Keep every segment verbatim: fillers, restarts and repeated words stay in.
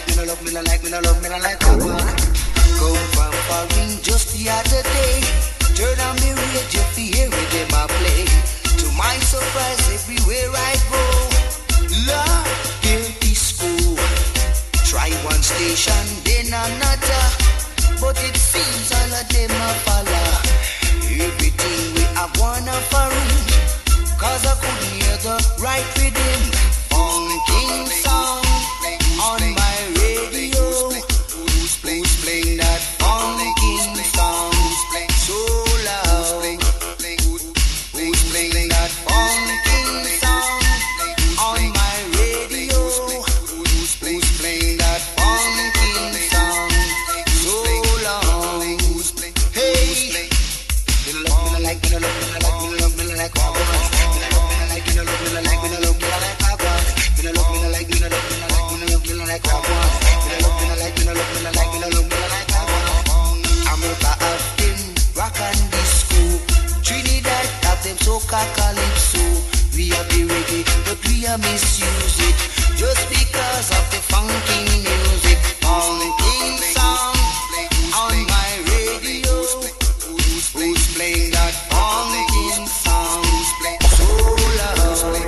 like, me no love, me no like, me no love, me no like that one. Come from foreign just the other day. Turn on me radio, fi hear it them a play. To my surprise, everywhere I go, Lord, hear disco. Try one station, then another, but it seems all of them a follow. Everything we have one of our room, cause I couldn't hear the right rhythm. Funkin' song on my radio. Who's playing that funkin' song so loud? Who's playing that funkin' song on my radio? Who's playing that funkin' song so loud? Hey, me no love, me no like, me no love, me no like, me no love, me no like, me no love, me no like, me no love, me no like, me no love, me no like. Me no love, me no like, me no love, me no like, me no love, me no like that one. Me no love, me no like, me no love, me no like, me no love, me no like that one. America have them rock and disco. Trinidad have them soca calypso. We have the reggae, but we are misuse it just because of the funky music. Funky song on my radio. Who's playing that funky song so loud?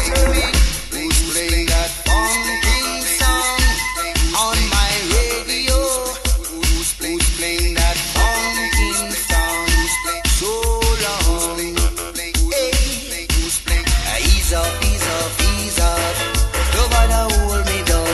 Playing that funky song on my radio. Who's playing that funky song so long? Hey, ease up, ease up, ease up. Nobody hold me down.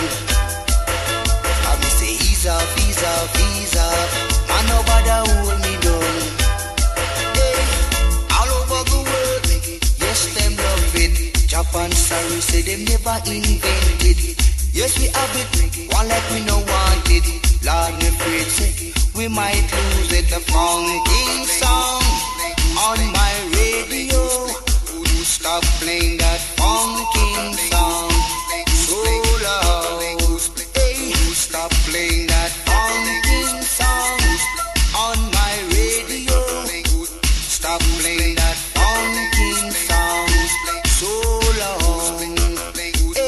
I me say ease up, ease up, ease up. And nobody hold me down. Hey, all over the world, yes, them love it. Japan, sorry, say them never invented. Yes, we have it, one like we no want it. Lord, me afraid, say, we might lose it. The funky song on my radio. Stop playing that funky song so loud. Hey, stop playing that funky song on my radio. Stop playing that funky song so long. Hey,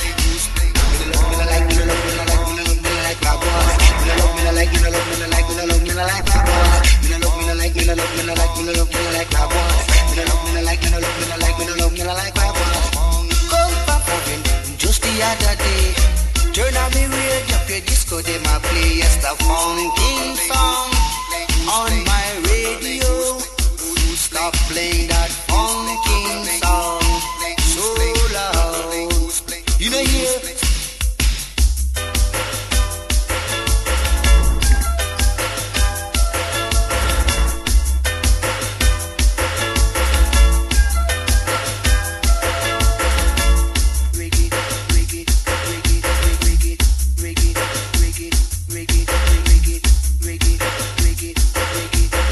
me no love, me no like, me no love, me no like, me no love, me no like that one. Me no love, me no like, me no love, me no like, me no love, me no like that one. Me no love, me no like, me no love, me no like, me no love, me no like that one. Me no love, me no like, me no love, me no like, me no love, me no like that one. Come from foreign just the other day. Turn on me radio, play disco, them a play. Yes, the funky song on my radio. Stop playing that funky song so loud. You know here. Reggae, reggae, reggae, reggae, reggae, reggae, reggae, reggae, reggae.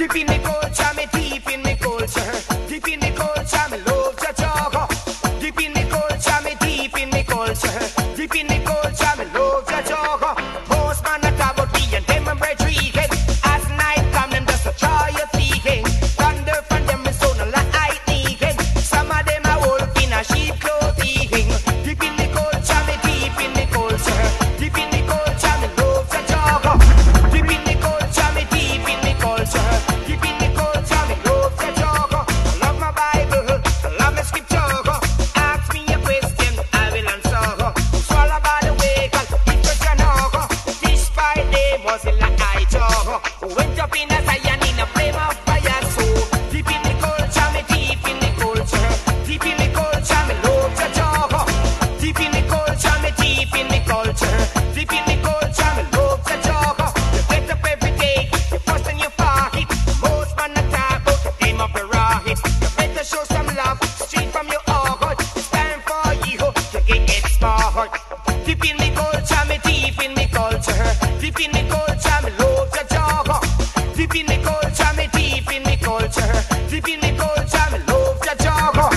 Deep in the culture, me deep in the culture. Deep in the culture, me love to talk. Deep in the culture, me deep in the culture. Deep in the culture, me love to talk. Most man not talk about me and them and bread weekend. As night come, them just a try your thinking. Thunder from them is sound like lightning. Some of them are wolf in a sheep clothing. Deep in the culture, me deep in the culture. Deep in the culture, me love to talk. Deep in the culture, me deep in the culture. Deep in the culture, me love to talk. I love my Bible, I love my scripture. Ask me a question, I will answer. Swallow by the way, cause it was your knock. This fight day was like I talk. Went up in a Zion in a flame of fire. So deep in the culture, me deep in the culture. Deep in the culture, me love to talk. Deep in the culture, me deep in the culture. Deep in the culture, me love to talk. You get up every day, you fuss and you fight. Most man attack, but the game of a rocket. You better show some love, straight from your heart. It's time for you to get it smart. Deep in the culture, me deep in the culture. Deep in the culture, me love to talk. Deep in the culture, me deep in the culture. Deep in the culture, me love to talk.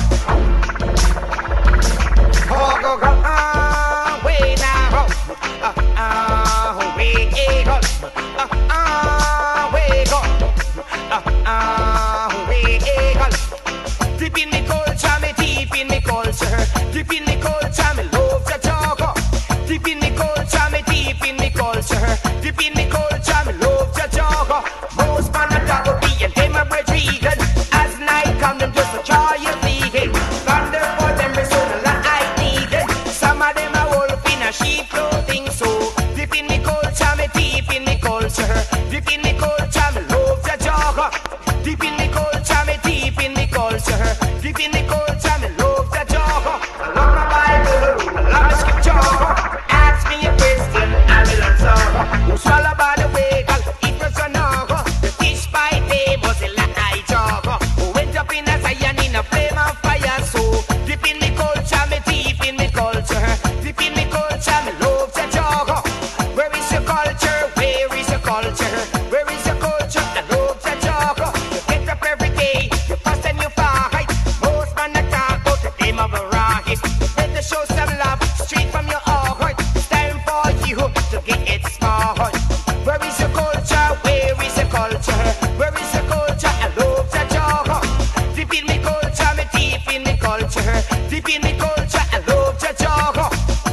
Oh, go, go, ah, way now. Ah, ah, way go. Ah, ah, way go. Ah, ah, way go. Deep in the culture, me deep in the culture. Deep in the culture, me love to talk. Deep in the culture, me deep in the culture. Deep in the culture, me love to talk. Most man a talk about me and them a bread vegan. As night come, them just a try your vegan. Thunder for them is sound like lightning. Some of them are wolf in a sheep clothing. So deep in the culture, me deep in the culture. Deep in the culture, me love to talk. Deep in the culture, me deep in the culture. Deep in the culture, me love to talk. I love my Bible, I love my scripture. Ask me a question, I will answer. Who swallow by the way, cause it was a knock. The fish by day was a like I talk. Who went up in a Zion in a flame of fire. So deep in the culture, me deep in the culture. Deep in the culture, me love to talk. Where is your culture? Where is your culture? Where is your culture? I love to talk. You get up every day, you fuss and you fight. Most man attack, but the game of a rocket. You better show some love, straight from your heart. It's time for you to get it smart. Where is your culture? Where is your culture? Where is your culture? I love to talk. Deep in the culture, me deep in the culture. Deep in the culture, I love to talk.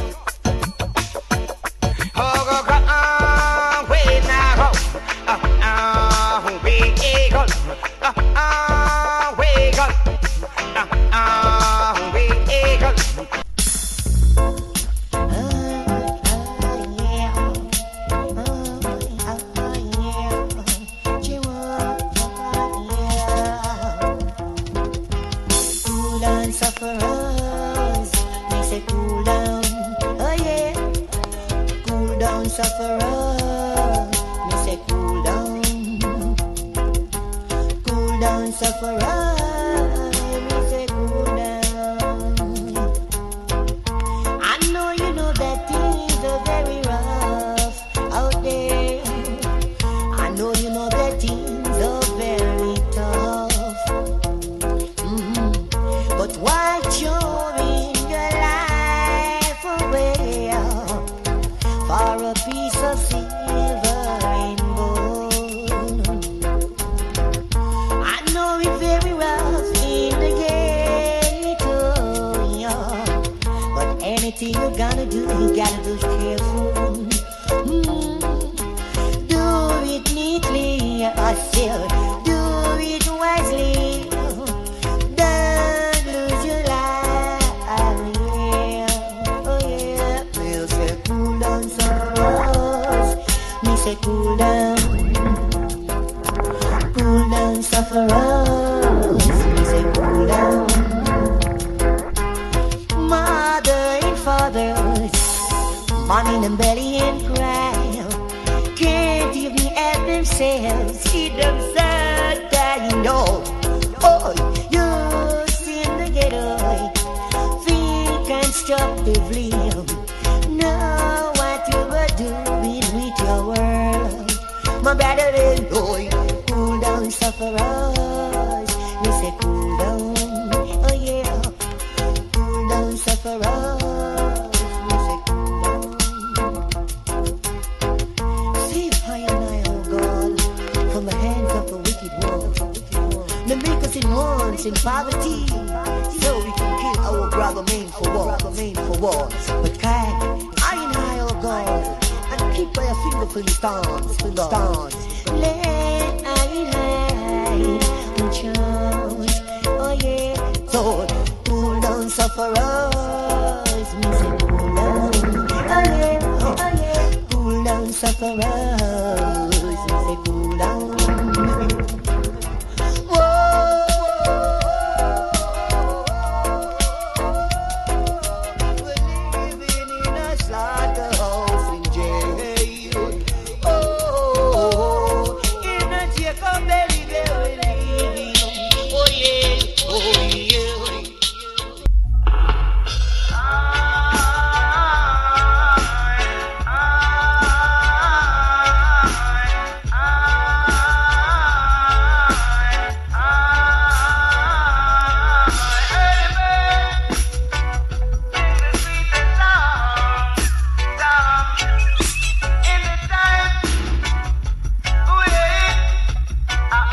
Oh, go, go, ah, way now. Ah, ah, way go. Ah, ah, way go. Ah, ah, way go. Cool down, sufferers. They say cool down. Oh yeah. Cool down, sufferers. Me say cool down. Cool down, sufferers. Me say cool down. I know you know that things are very rough out there. I know you know that things are very tough. Mhm. But while throwing your life away for a piece of silver and gold, I know it's very rough in the ghetto, yeah. But anything you gotta do, you gotta do careful. Mm. Do it neatly, I still do it wisely. Don't lose your life, yeah. Oh yeah. Me say cool down, sufferers. Me say cool down. Cool down, sufferers. Me say cool down. Mother and fathers, mom in the belly and cry. Can't even help themselves. See them sad dying old. Oh, youth in the ghetto, think constructively. Know what you were doing with your world. My brother, boy, cool down, suffer. wicked ones. Them make us in wants in poverty, so we can kill our brother man for war, man for war. But kind, I and I are God, and keep by a finger for the stars, for the stars. Let I and I chance, oh yeah. So pull down sufferers, me say pull down, oh yeah, oh yeah. Pull down sufferers, me say pull down. Ah,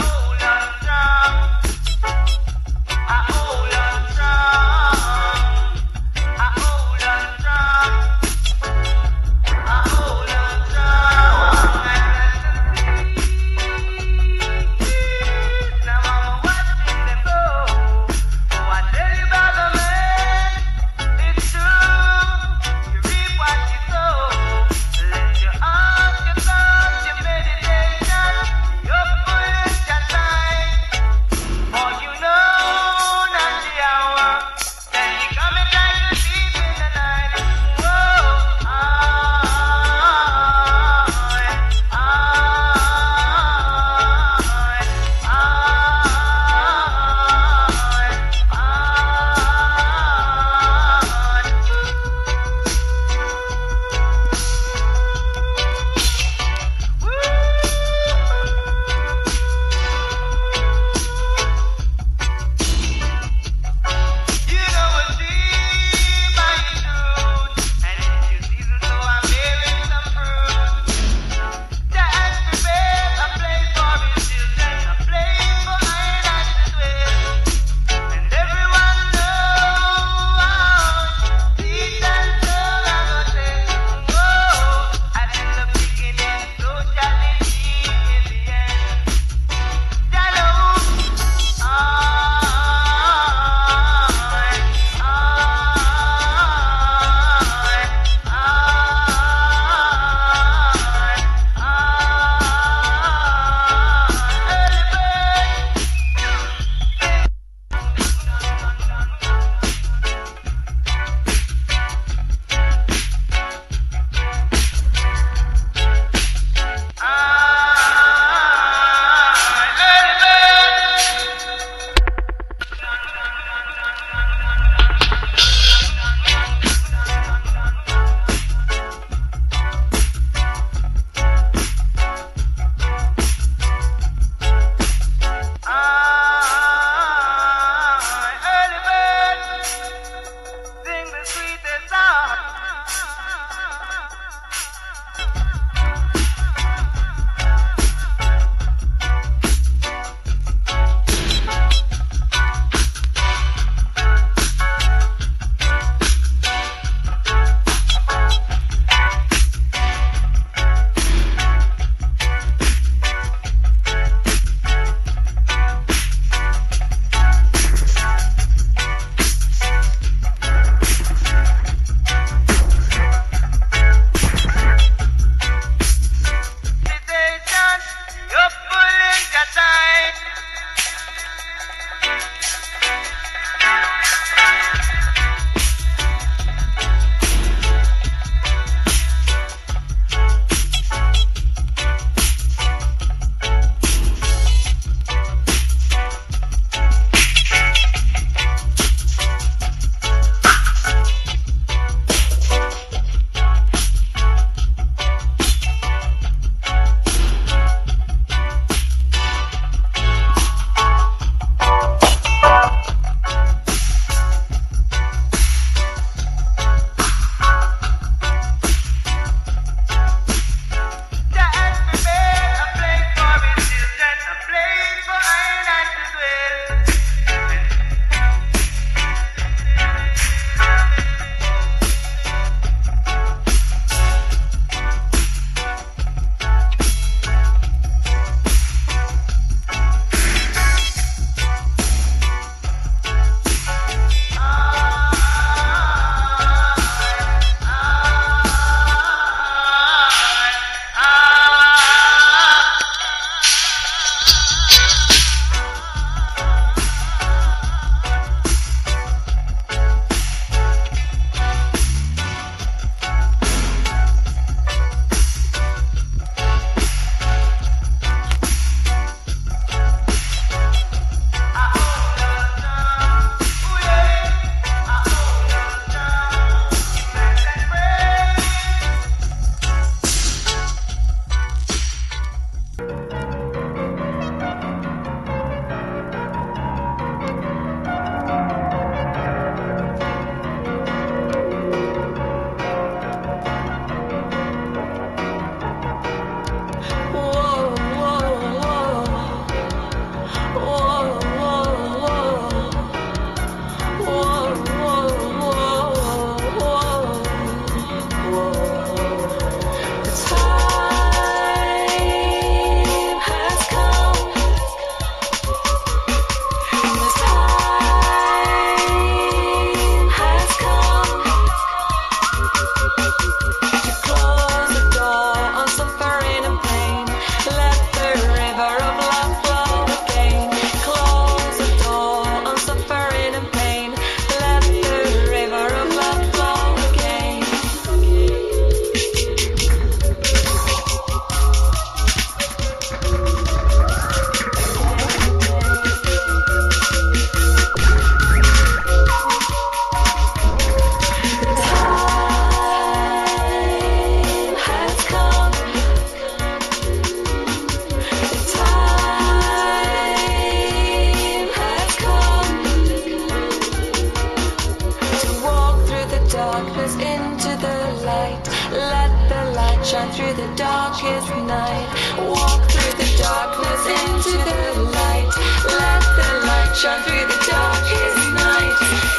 shine through the darkest night.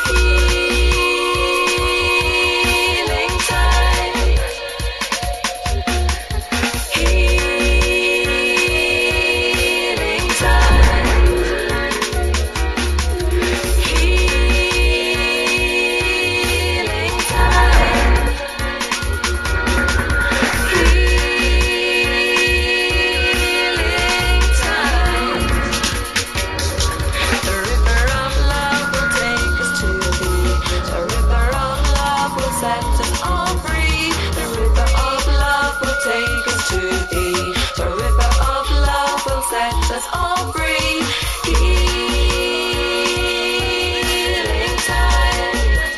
Healing time. Healing time. Healing time. Healing time. The river of love will take us to thee. The river of love will set us all free. The river of love will take us to thee. The river of love will set us all free. Healing time.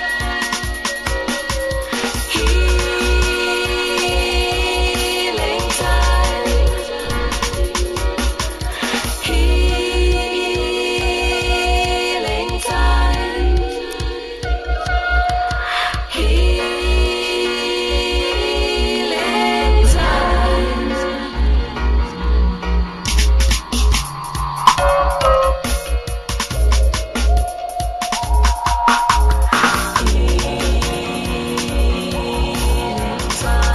Healing time. Healing time. Healing time. Healing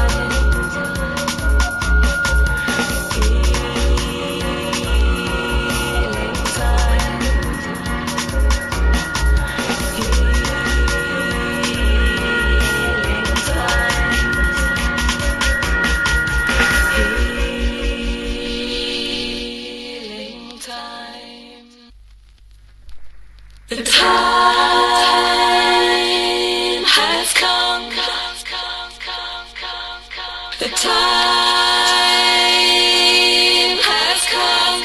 time. The time has come. The time has come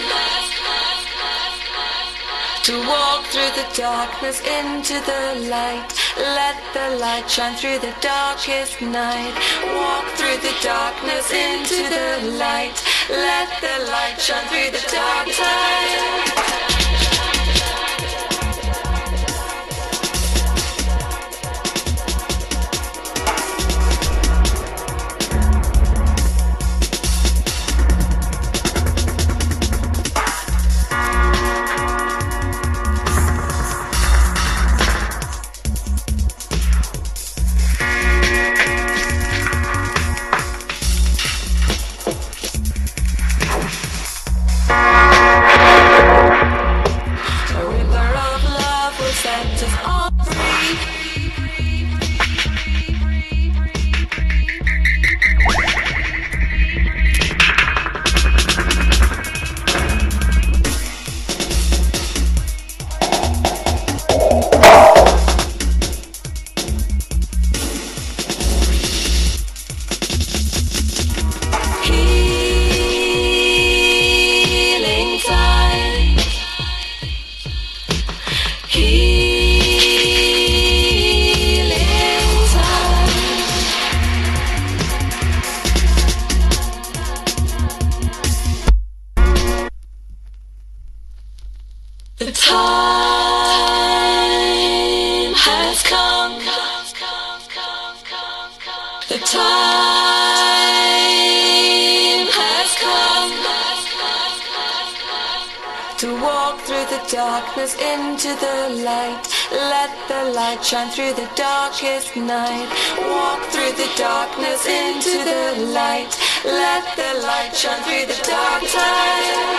to walk through the darkness into the light. Let the light shine through the darkest night. Walk through the darkness into the light. Let the light shine through the dark time. A river of love will set us all free. Healing time. Healing time. The time has come. The time has come to walk through the darkness into the light. Let the light shine through the darkest night. Walk through the darkness into the light. Let the light shine through the dark time.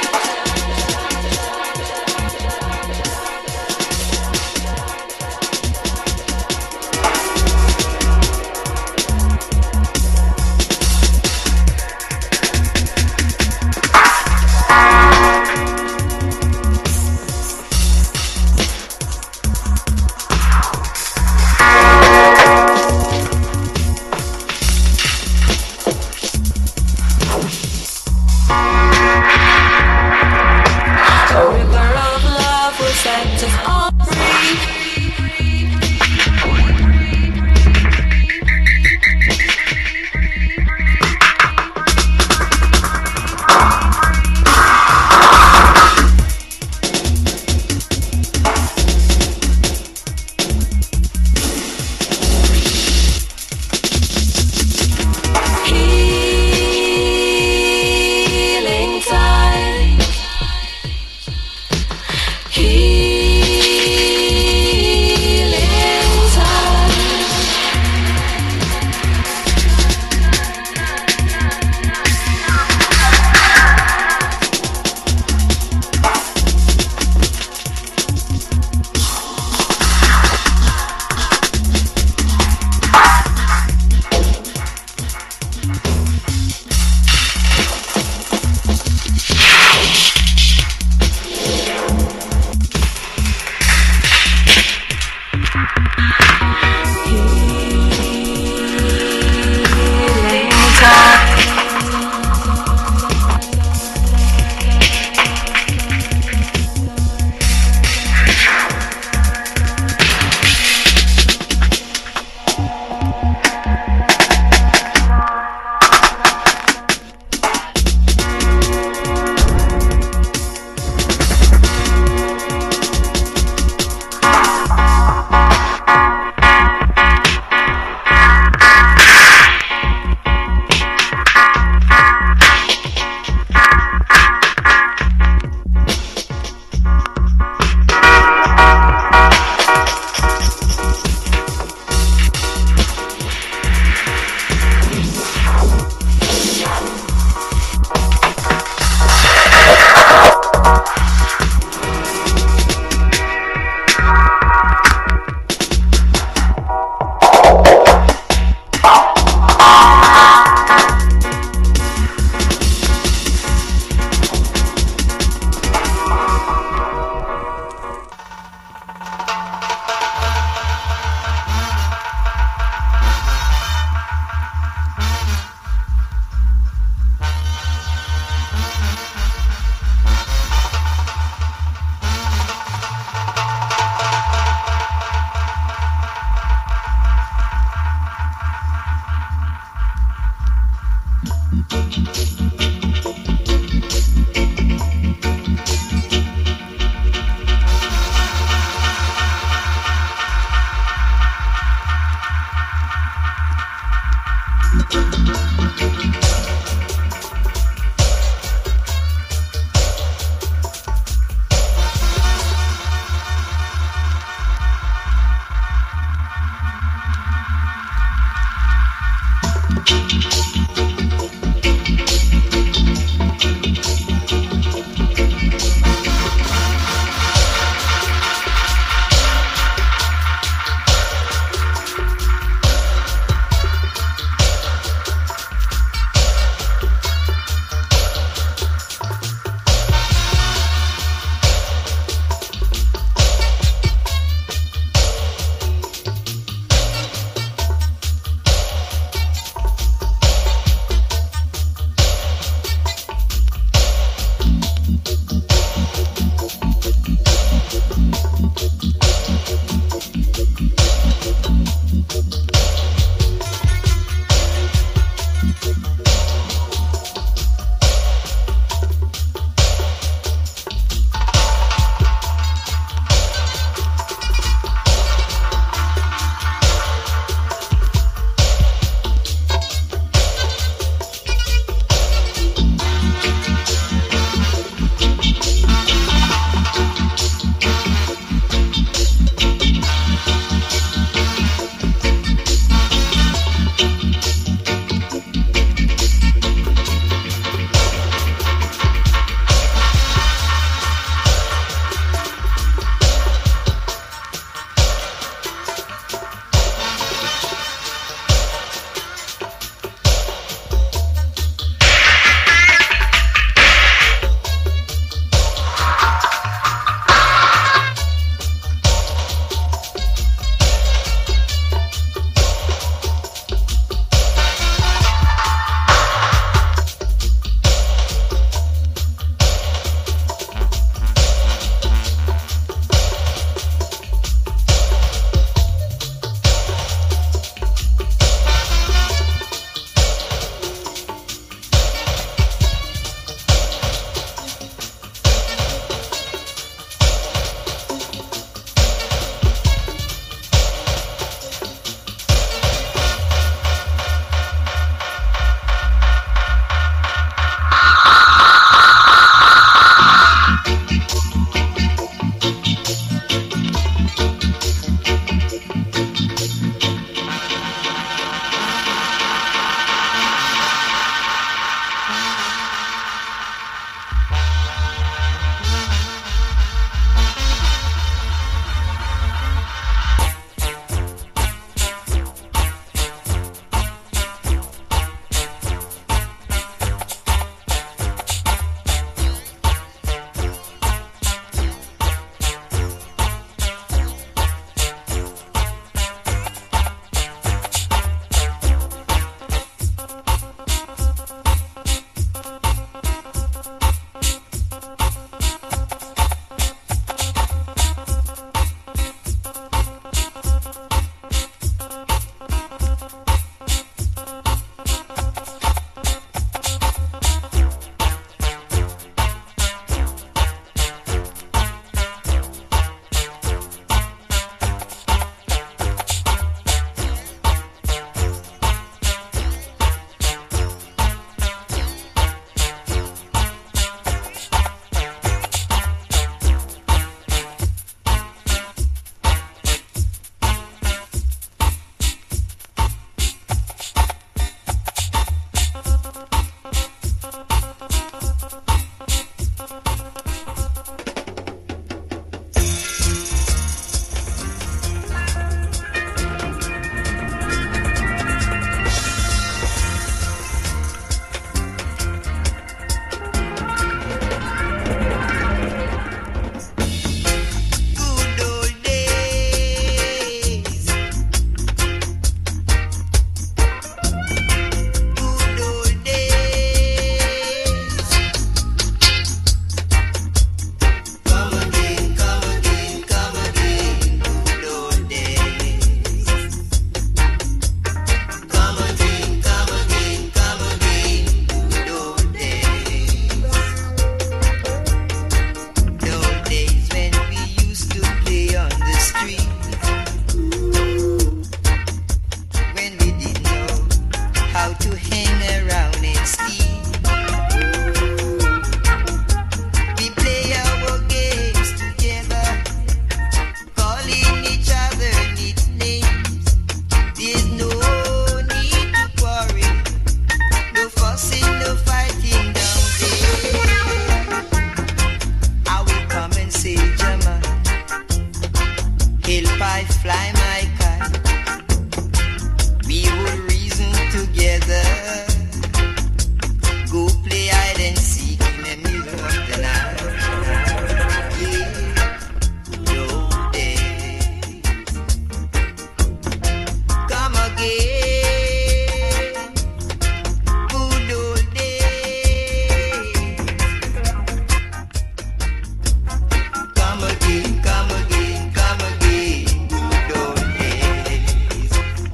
again, come again, come again, good old days.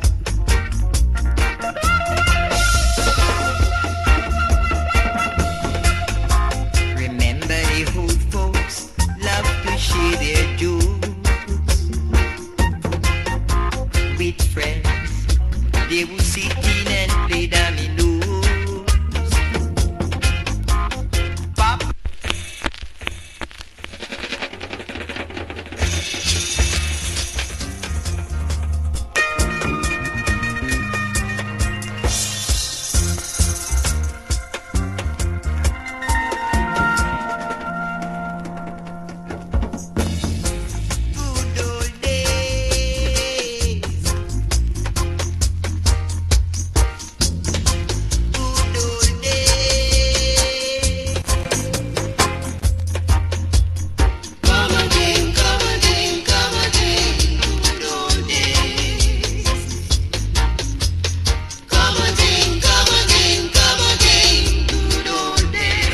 Remember the old folks love to share their jokes with friends. They would sit in and play dominoes. Pop. Good old days. Good old days. Come again, come again, come again. Good old days. Come again, come again, come again. Good old days.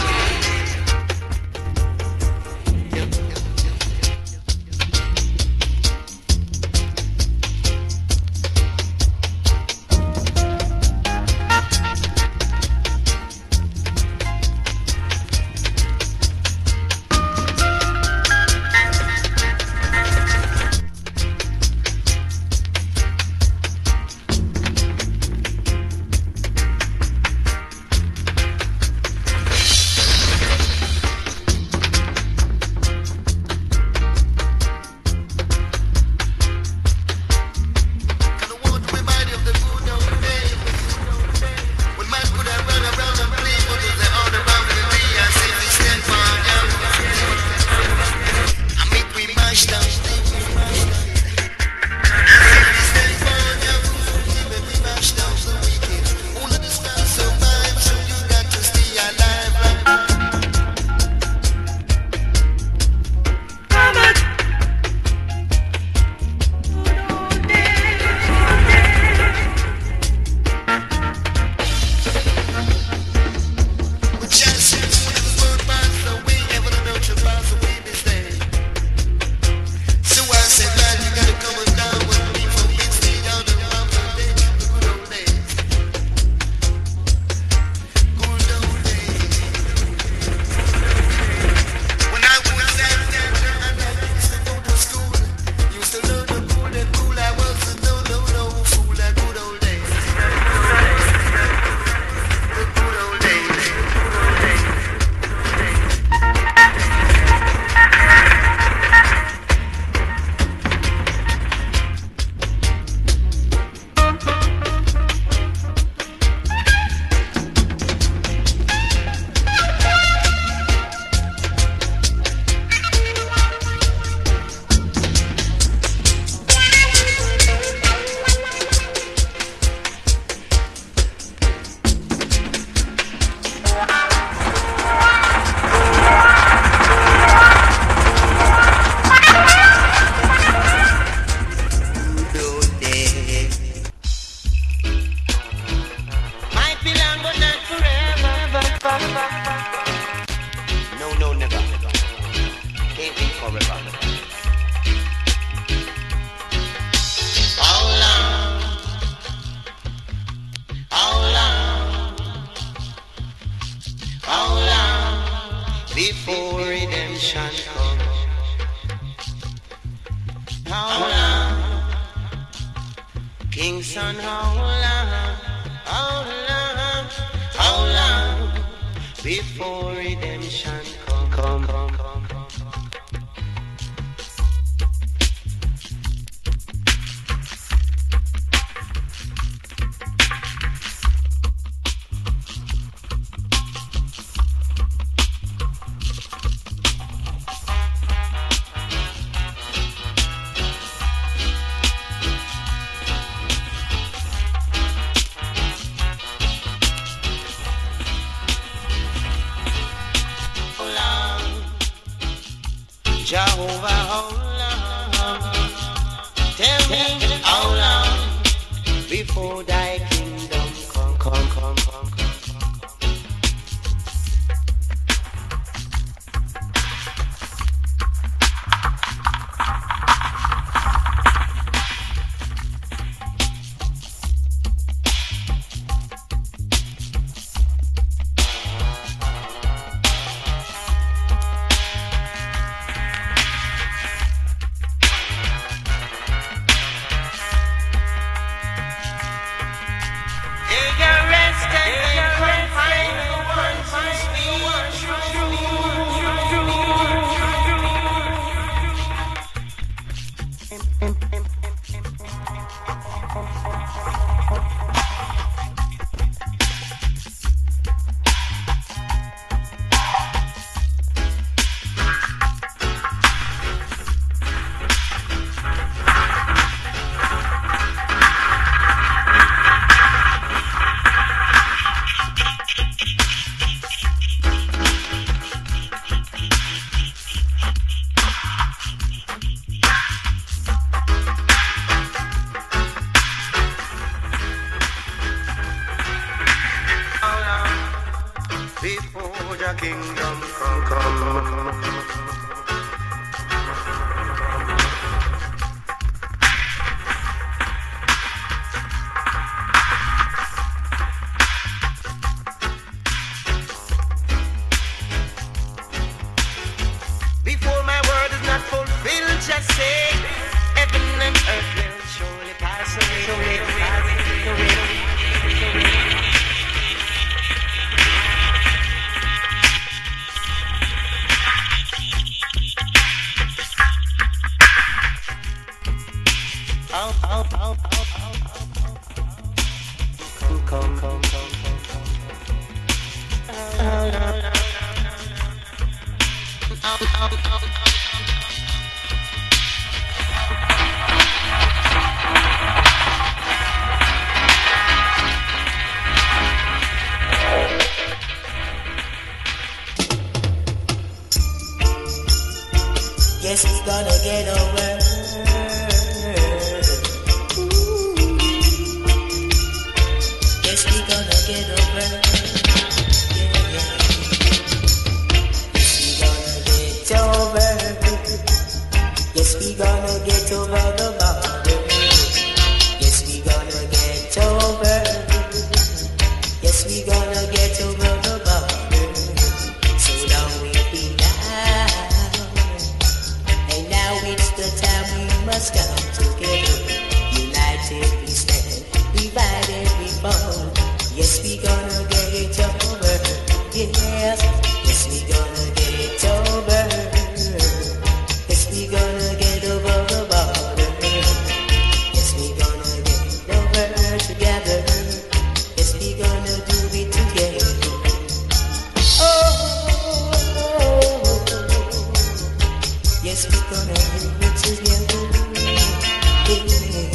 And I want to remind you of the good old days when man could have run around and play, but they all around the tree and say we stand for them. I make we mash down. We stand for them. Make we mash down so we can all of this man survive. So you got to stay alive. Come on. We just when the world passes away, heaven and earth shall pass away this day. So I said, man, you gotta come on down with me for me, stay down and round the day, the good old days. Good old days. When I was that and I used to go to school, used to learn the good and cool. I was a no, no, no fool. That good old days. The good old days. Good old days. Might be long but not forever. No, no, never. Can't be forever. How long? How long? How long before redemption comes? How long? King's son, how long? How long? How long before redemption come? Come, come, come, come. Jehovah, how long? Tell me how long before thy kingdom come, come, come, come, come. just say, heaven and earth will surely pass away, surely pass away. Oh, oh, oh, oh, oh, oh, come, come, come, come, come, come. Oh, no, no, no, no, no. Oh, oh, oh, oh. Yes, we gonna get over. Ooh. Yes, we gonna get over. Yeah, yeah. Yes, we gonna get over. Yes, we gonna get over the border. Yes, we gonna get over. Yes, we gonna get over the border. So long we be down. And now it's the time we must come together. United we stand, divided we fall. Yes, we gonna get over. Yes, yes, we gonna get over. Yes, we gonna get over the border. Yes, we gonna get over together. Yes, we gonna do it together. Oh, yes, we gonna do it together. Yeah.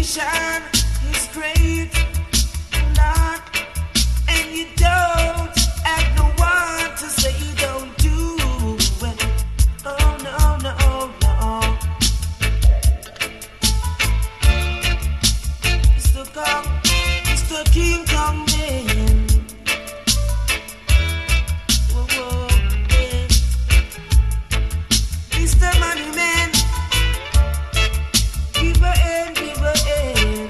nation is great, Lord, and you don't have no one to say you don't do it. Oh no, no, no. Mister Kong, Mister King Kong Man. Whoa, whoa, yeah. Mister Money Man. Give a end, give a end.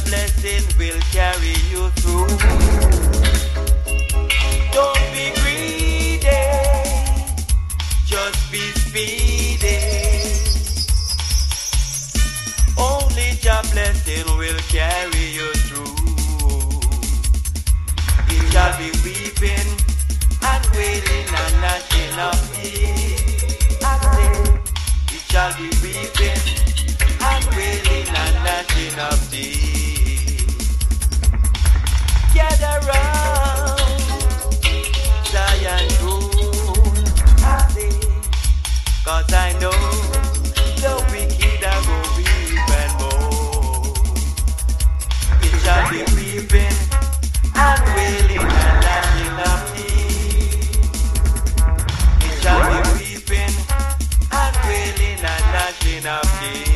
blessing will carry you through. Don't be greedy, just be speedy. Only your blessing will carry you through. It shall be weeping and wailing and gnashing of teeth. I say, it shall be weeping and wailing and gnashing of teeth. Gather round Zion throne, I say, 'cause I know the wicked are going weep and moan. It shall be weeping and wailing and gnashing of teeth. It shall be weeping and wailing and gnashing of teeth.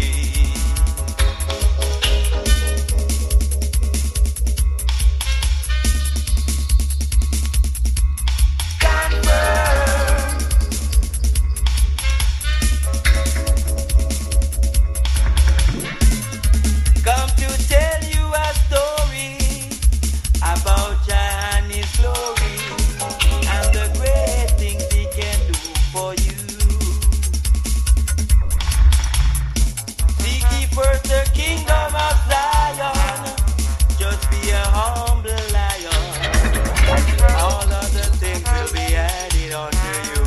Come to tell you a story about Jah and His glory and the great things He can do for you. Seek ye first the kingdom of Zion, just be a humble lion. All other things will be added unto you.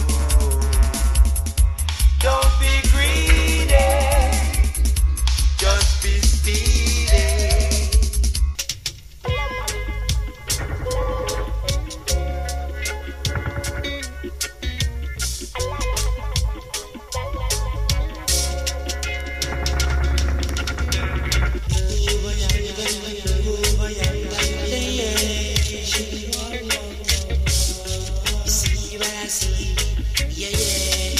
Don't be greedy, just be speedy. See what I see, yeah, yeah.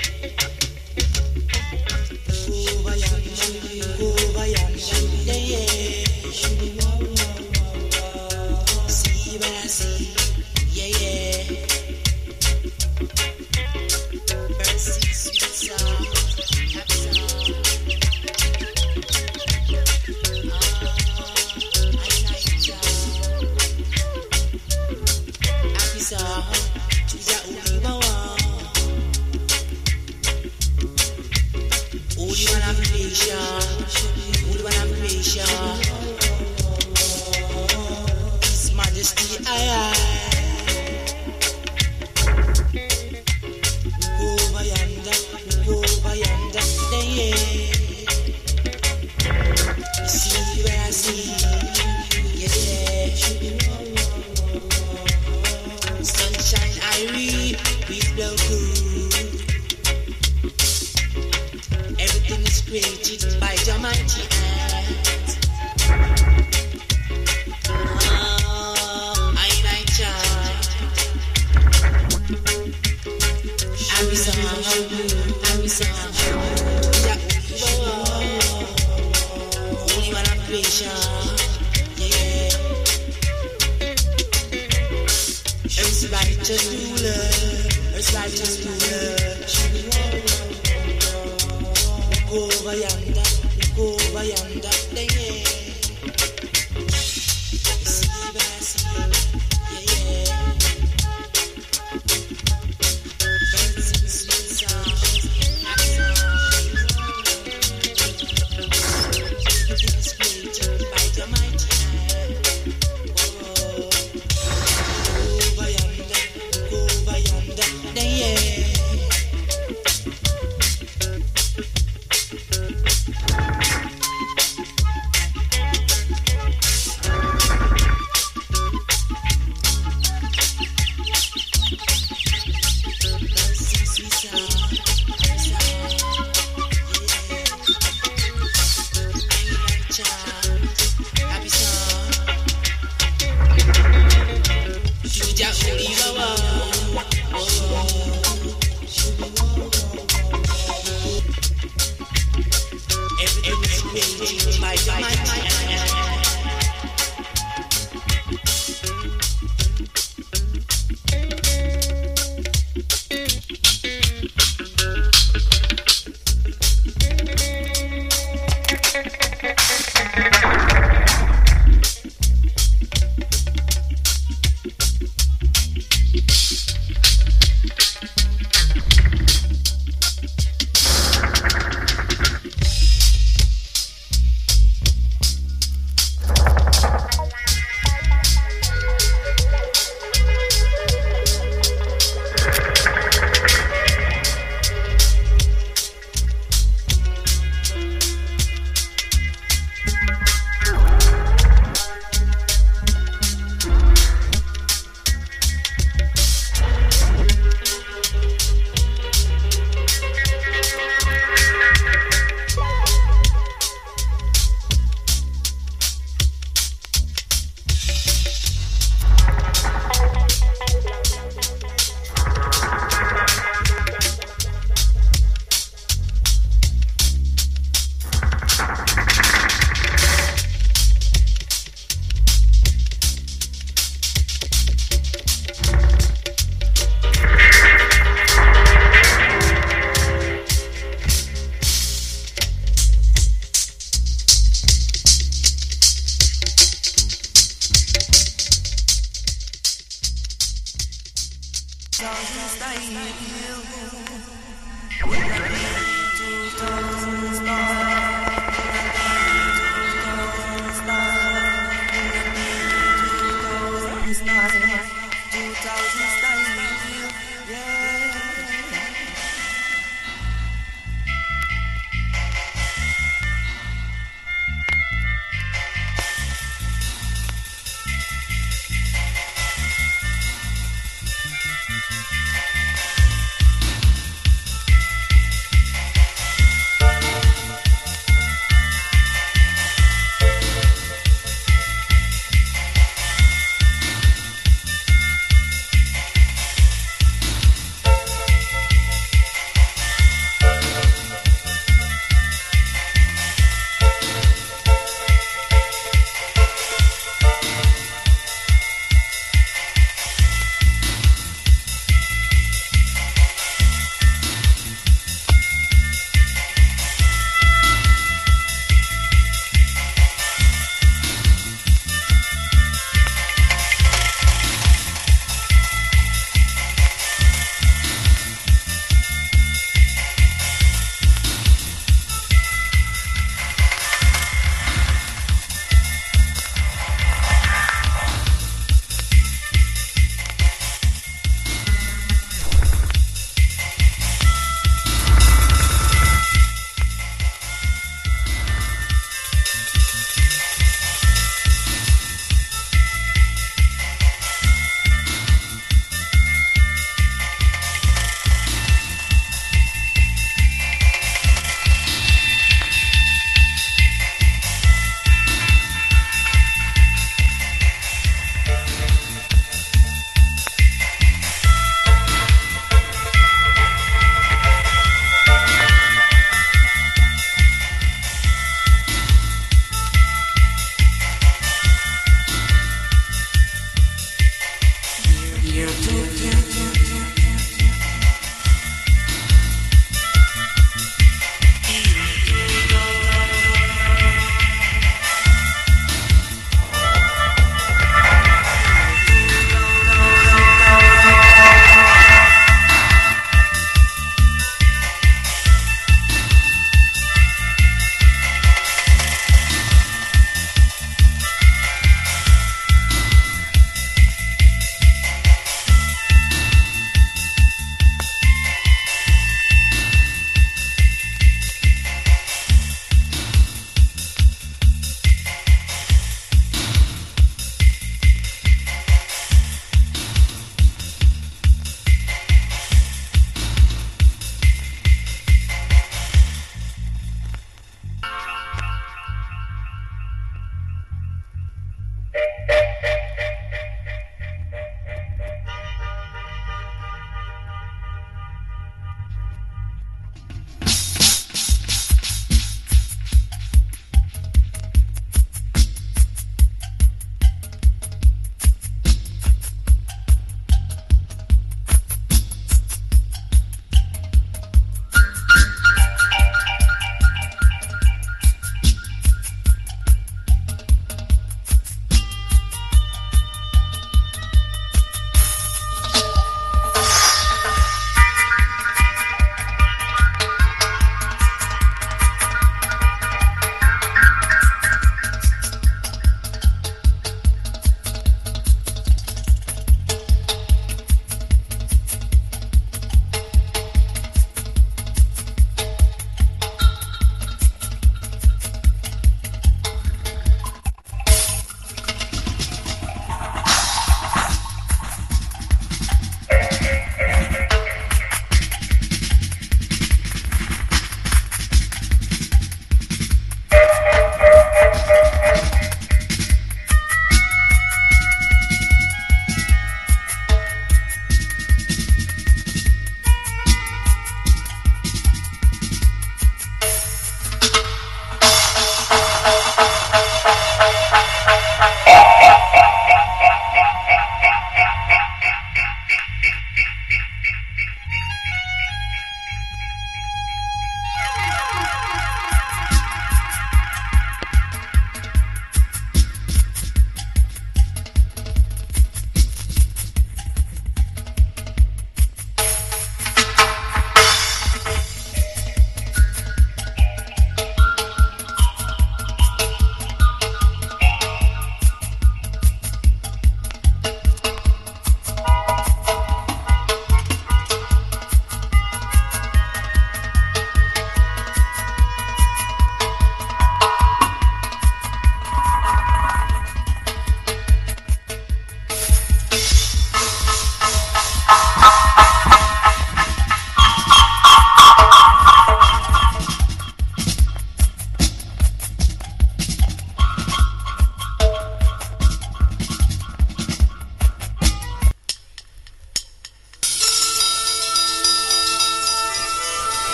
Over yonder, over yonder, yeah, yeah. See what I see, yeah, yeah. Mercy, sweet sound, happy sound. Ah, I like sound. Happy sound, choose a only one. Only one application, only one application. His Majesty, aye aye. Go over yonder, go over yonder, then yeah. You see where I see, yeah yeah. Sunshine I read, breeze blow cool. Everything is created by Jah mighty hand. Ah, I like Jah. Happy song, happy song. Jah, only one application, yeah yeah. Everybody just do love, everybody just do love. Go over yonder, go over yonder, then yeah. See what I see, yeah yeah. Birds and sweet sounds, happy sounds. Everything is created by Jah mighty hand. Oh, go over yonder, go over yonder, then yeah. thousand style. Will I be two thousand style? two thousand style, two thousand style, yeah.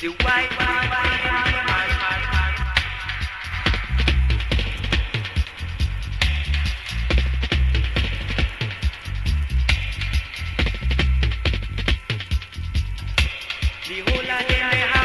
The white man, the whole of them they have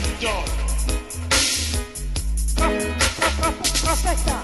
John. Professor.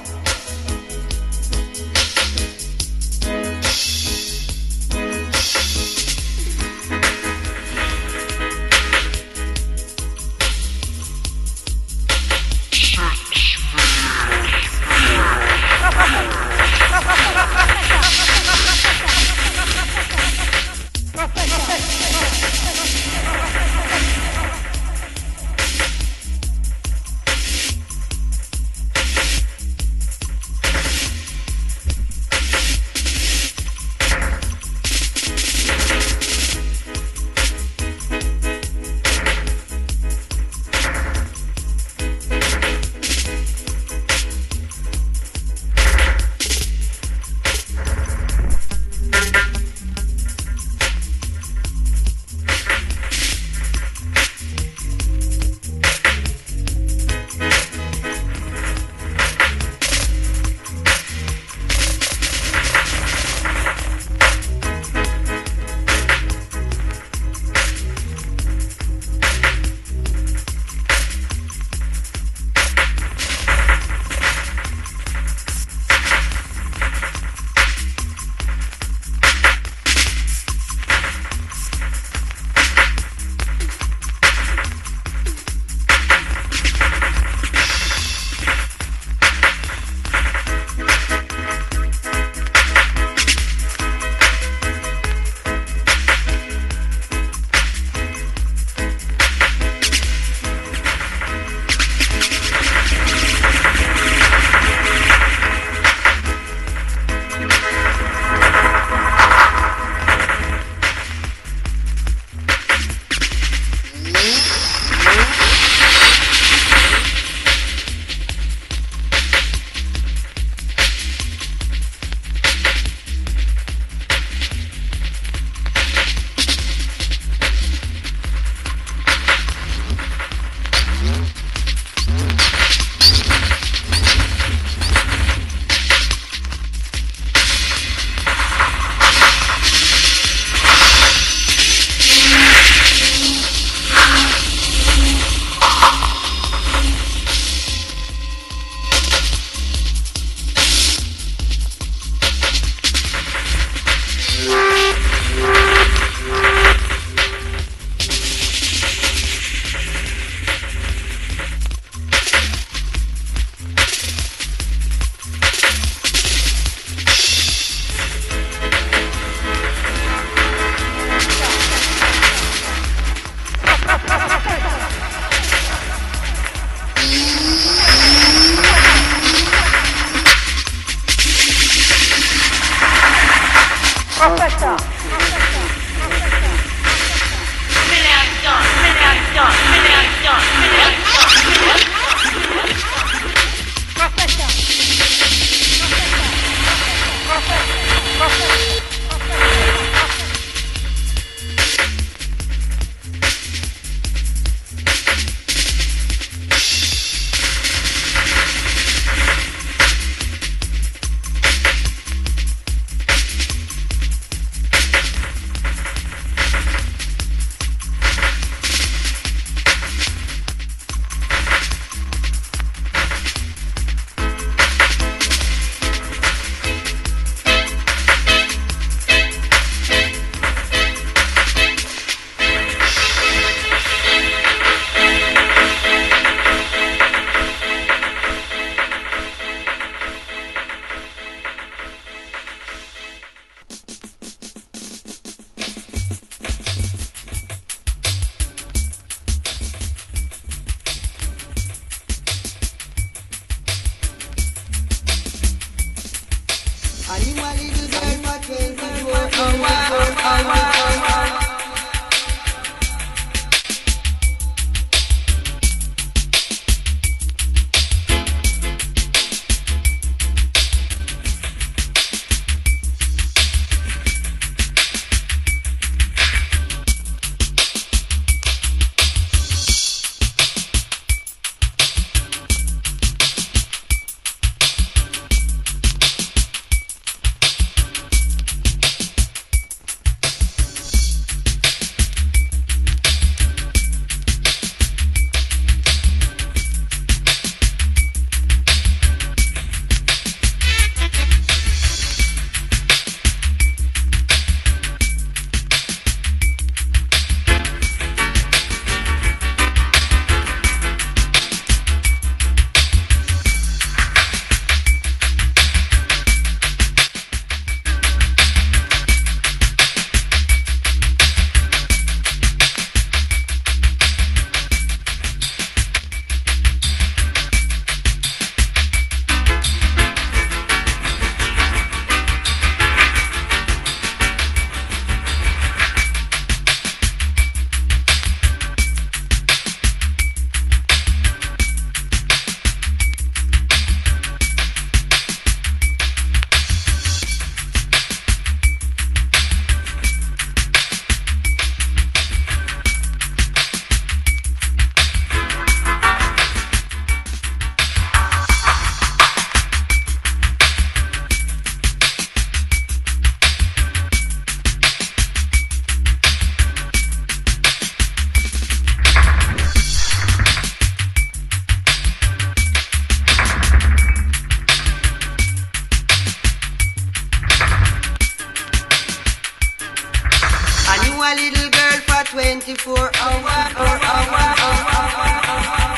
twenty-four hours, hour, hour, hour.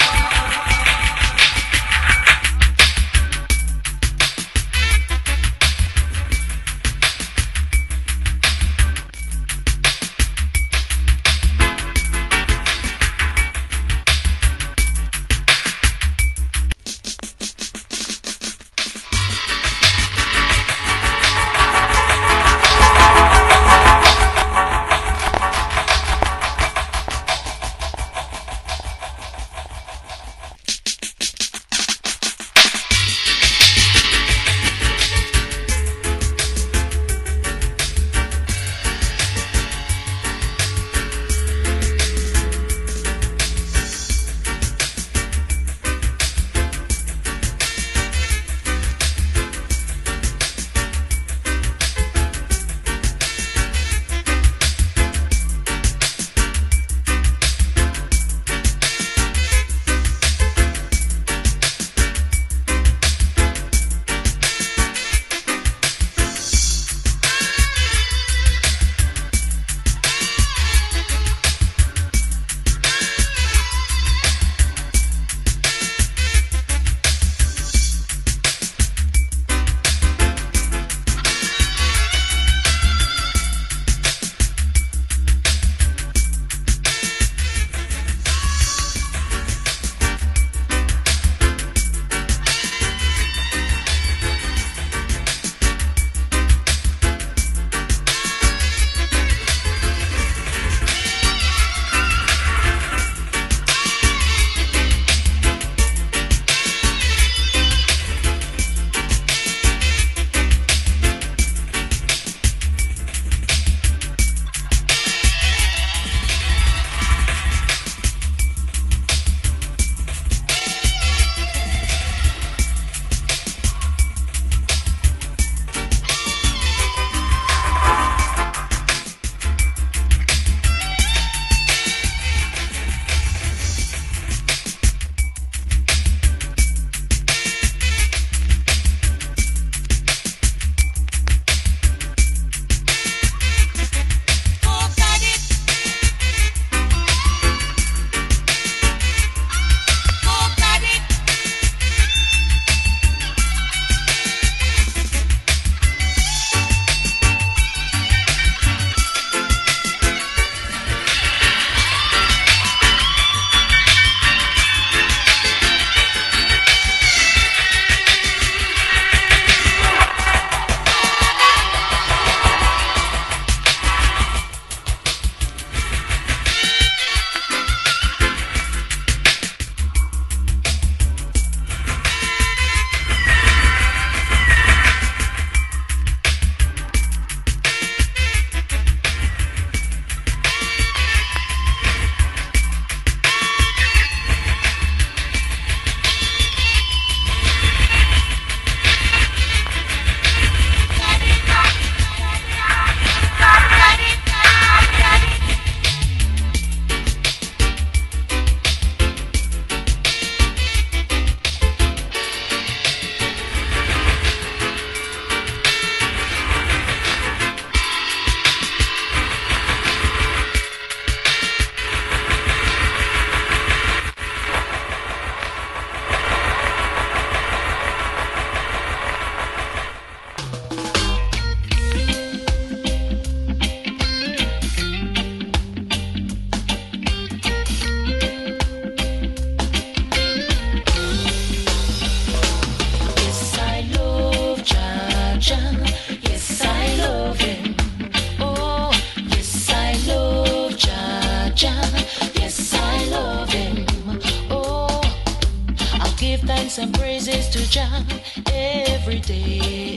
thanks and praises to Jah every day.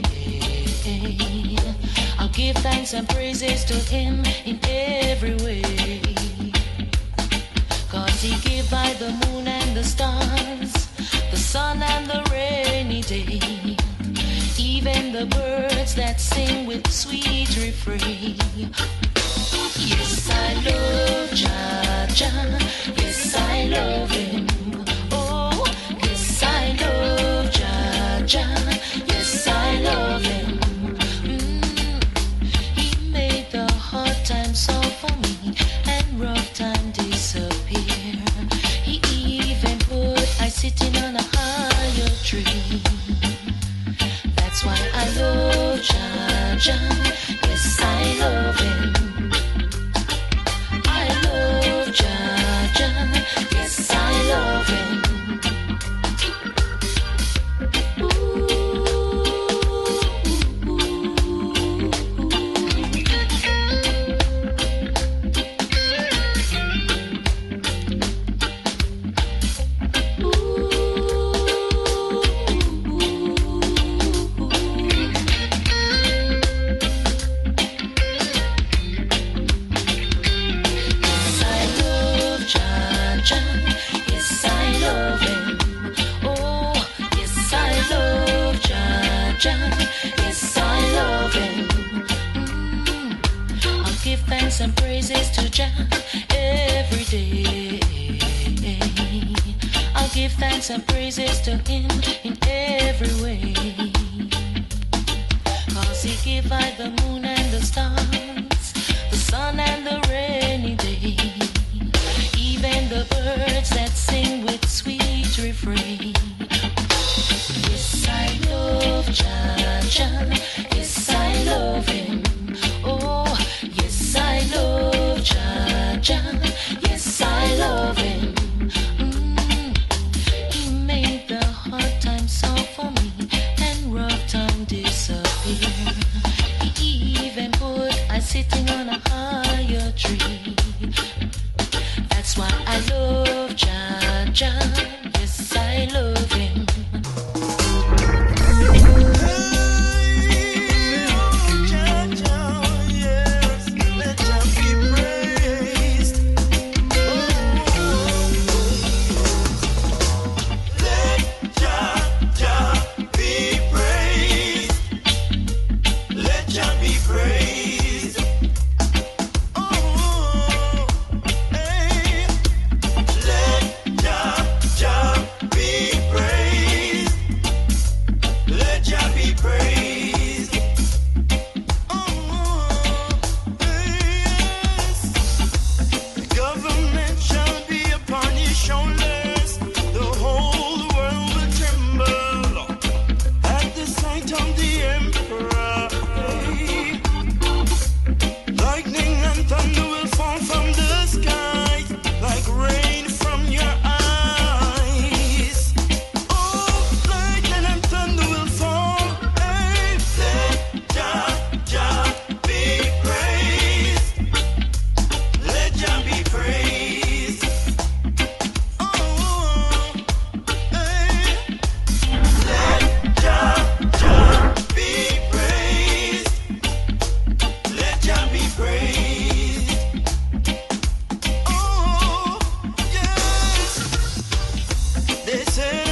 I'll give thanks and praises to Him in every way. 'Cause He gave by the moon and the stars, the sun and the rainy day, even the birds that sing with sweet refrain. Yes, I love Jah, Jah. Yes, I love Him. Oh, yes, I love Jah, Jah. Yes, I love Him. Mm, He made the hard times soft for me and rough times sitting on a higher tree. That's why I love Jah Jah. Yes, I love him. I love Jah Jah. Yes, I love him. And praises to Jah every day. I'll give thanks and praises to him in every way. Cause he gave I the moon and the stars, the sun and the rainy day, even the birds that sing with sweet refrain. Yes, I love Jah Jah. Yes, I love him. Oh, yes, I love Jah Jah. Yes, I love him. Mm. He made the hard times solve for me and rough time disappear. He even put I sitting on a higher tree. That's why I love Jah Jah. Yes, I love him. They say